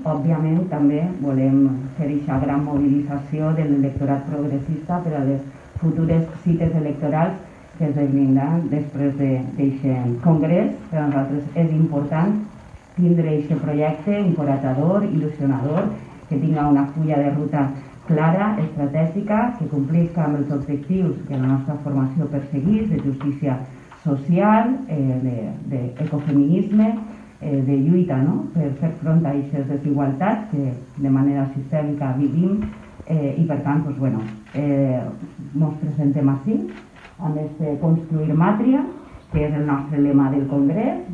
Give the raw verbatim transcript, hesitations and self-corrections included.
òbviament, també volem fer aquesta gran mobilització de l'electorat progressista per a les futures cites electorals que es desvindran després d'aquest congrés. Per a nosaltres és important tindre aquest projecte encoratjador, il·lusionador, que tinga una fulla de ruta clara, estratègica, que complisca amb els objectius que la nostra formació perseguís, de justícia social, eh, d'ecofeminisme, eh, de lluita, no?, per fer front a aquestes desigualtats que de manera sistèmica vivim, eh, i per tant, doncs, bueno, eh, ens presentem així, amb este Construir Màtria, que és el nostre lema del Congrés.